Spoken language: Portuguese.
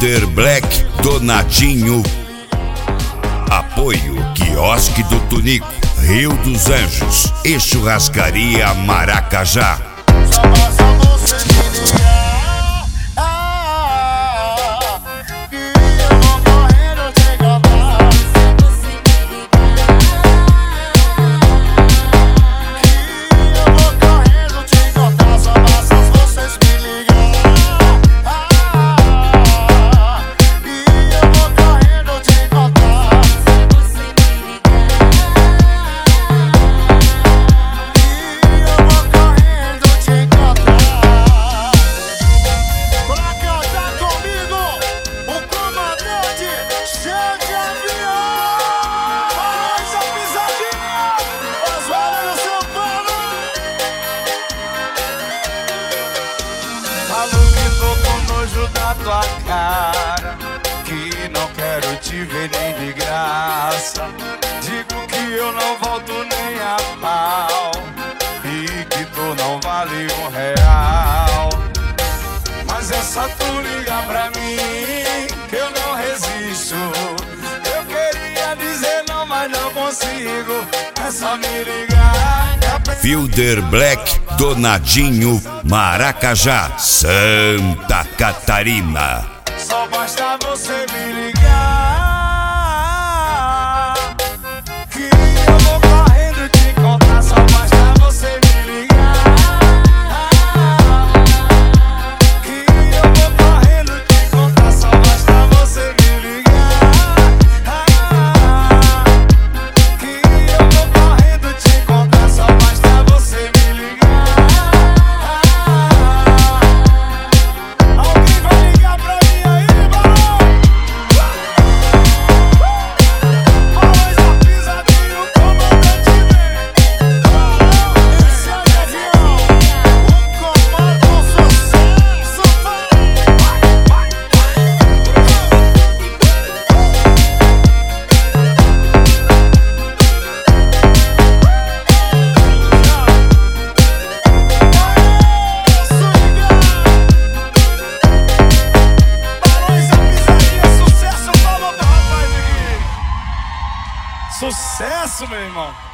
Fielder Black, Donadinho. Apoio Quiosque do Tunico, Rio dos Anjos e Churrascaria Maracajá. Só basta você me ligar, que eu vou correndo te encontrar. Que eu vou correndo te encontrar. Só basta vocês me ligar, que eu vou correndo te encontrar. Pra cantar comigo, o comandante Xande Avião. Para essa pisadinha, Osvaldo São Paulo. Falo que tô com nojo da tua cara, que não quero te ver nem de graça. Digo que eu não volto nem a pau e que tu não vale R$1. Mas é só tu ligar pra mim que eu não resisto. Eu queria dizer não, mas não consigo. É só me ligar. Fielder Black, Donadinho, Maracajá, Santa Catarina. Só basta você me ligar, que eu vou correndo te encontrar. Só basta você me ligar, que eu vou correndo te encontrar. Só basta você me ligar, que eu vou correndo te encontrar. Só basta você me ligar. Alguém vai ligar pra mim aí, barão? Faz a pisadinha, o comandante vem. Esse é o avião, o comando sucesso. Sucesso, meu irmão!